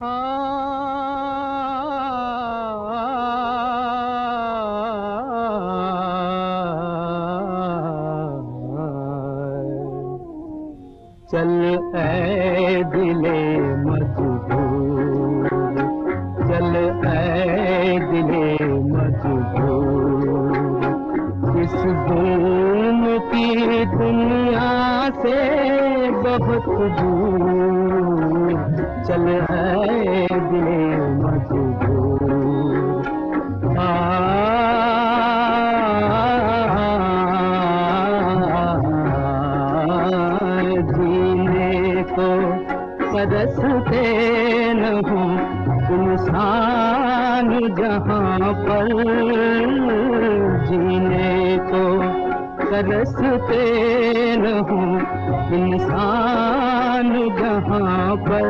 चल ऐ दिले मजबूर, चल ऐ दिले मजबूर, इस धूम की दुनिया से बहुत दूर, चल ऐ दिले मजबूर। जीने को तरसते न हूँ इंसान जहाँ पर, जीने को तरसते न हूँ इंसान जहाँ पर,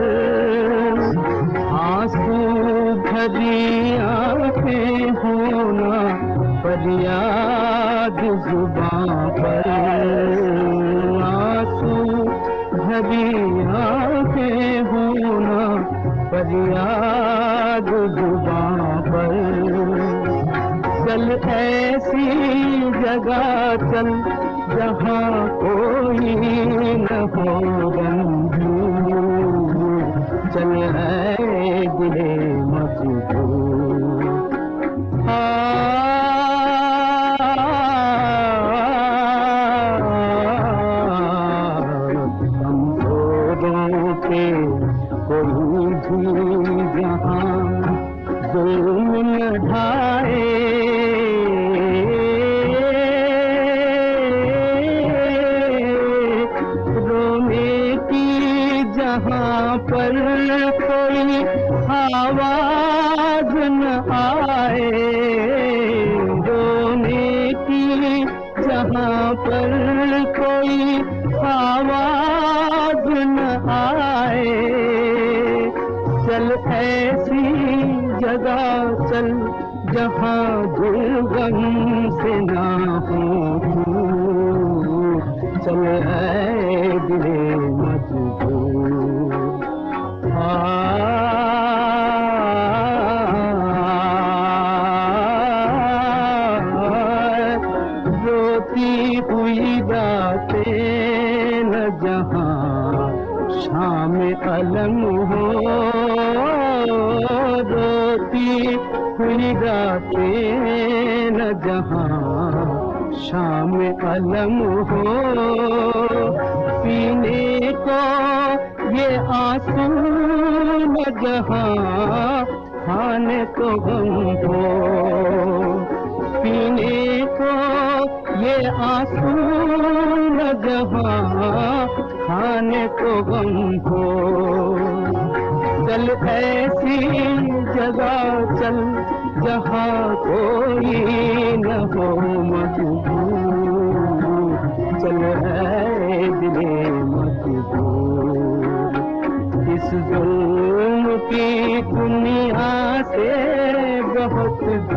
आंसू भरी आँखें होना फरियाद जुबां पर, आंसू भरी आँखें होना फरियाद जुबां पर। चल ऐसी जगह चल जहाँ कोई न हो रंजूर, चल ऐ दिले मजबूर। कोई भी जहाँ जुल्म न ढाए, रोने की जहाँ पर कोई आवाज न आए, रोने की जहाँ पर कोई आवाज न आए, चल ऐसी जगह चल जहाँ दुर्गम से ना हो दूर, चल ऐ दिले मजबूर। रोती हुई रातें न जहाँ शाम अलम हो, रोती हुई रातें न जहाँ शाम अलम हो, पीने को ये आंसू न जहाँ खाने को गम हो, पीने को ये आंसू न जहाँ खाने को गम हो, चल ऐसी जगह चल जहाँ कोई न हो मजबूर, चल ऐ दिले मजबूर, इस जुल्म की दुनिया से बहुत